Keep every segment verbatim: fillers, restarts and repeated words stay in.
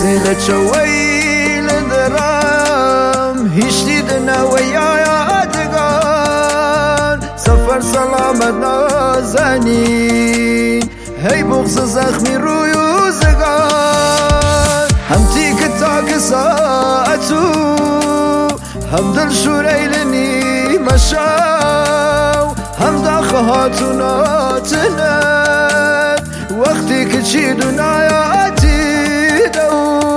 سيلة شويل درام هشتي دنا ويا دقان سفر سلامت نازنين هی بغز زخمی روی زگان هم تیک تاک ساعتو هم دل شوریلنی مشاو هم داخه هاتوناتنت وقتی که چی دنیاتی دو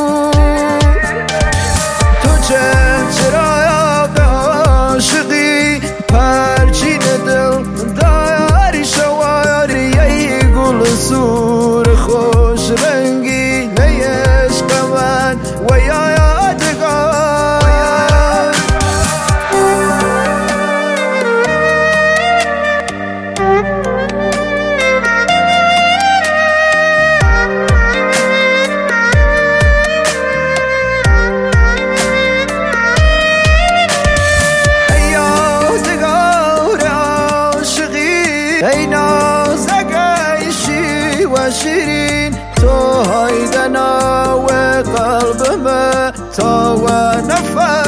تو چه چرا به عاشقی پرچین دل داری شواری یه گل سور خوش رنگی نیشق من و یا یادگار ای نازک عیشی و شیرین تو هایدنا و قلبم تا و نفس